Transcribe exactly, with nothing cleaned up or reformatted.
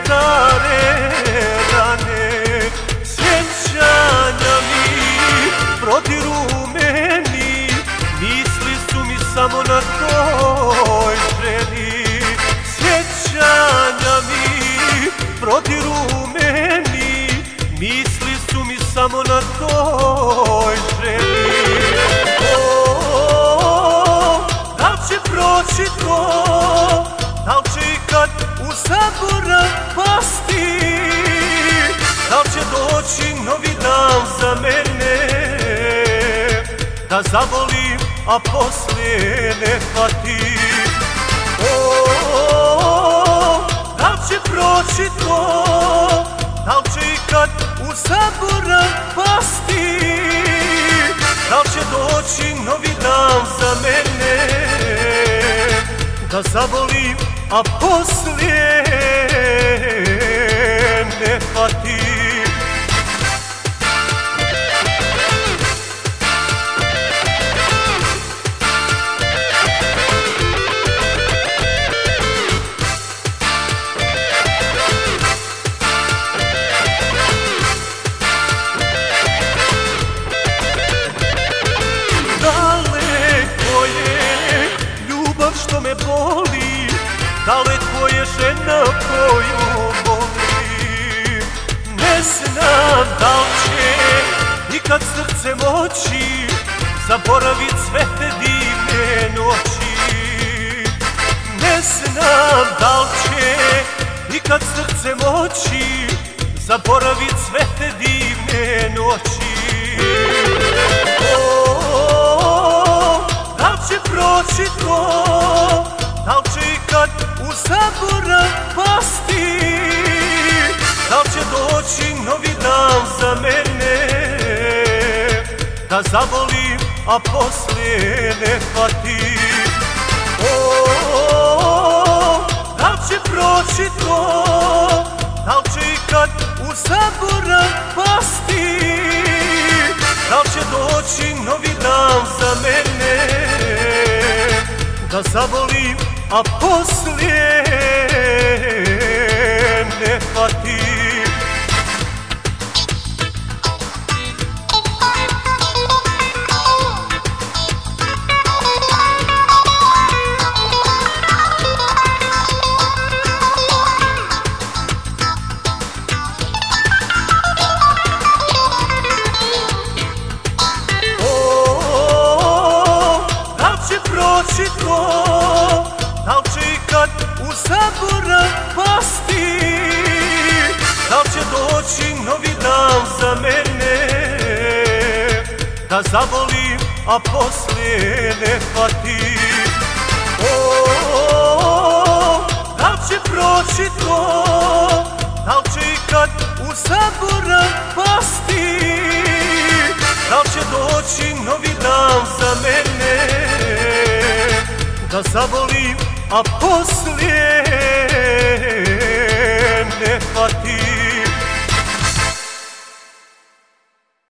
stare rane, sjećanja mi prodiru meni, misli su mi samo na toj ženi. Sjećanja mi prodiru meni, misli su mi samo na toj ženi. O, da li će proći to, da li će ikad u zaborav pasti, da li će doći novi dan za mene, da zavolim, a poslije ne pati. O, da li će proći to, da li će ikad u zaborav pasti, da li će doći novi dan za mene, da zavolim, a poslije ne pati. Što me boli, daleko je žena koju volim. Ne znam da li će nikad srce moći zaboravit sve te divne noći. Ne znam da li će nikad srce moći zaboravit sve te divne noći. Da li će proći to, da li će ikad u zaborav pasti, da li će doći novi dan za mene, da zavolim, a poslije ne pati. O, da li će proći to, da li će ikad u zaborav pasti, da li će doći novi dan za mene, da zavolim, a poslije ne pati. Proći to, da li će ikad u zaborav pasti, da li će doći novi dan za mene, da zavolim, a poslije ne pati. O, da li će proći to, da li će ikad u zaborav pasti, da li će doći novi dan za mene, da zavolim, a poslije ne pati.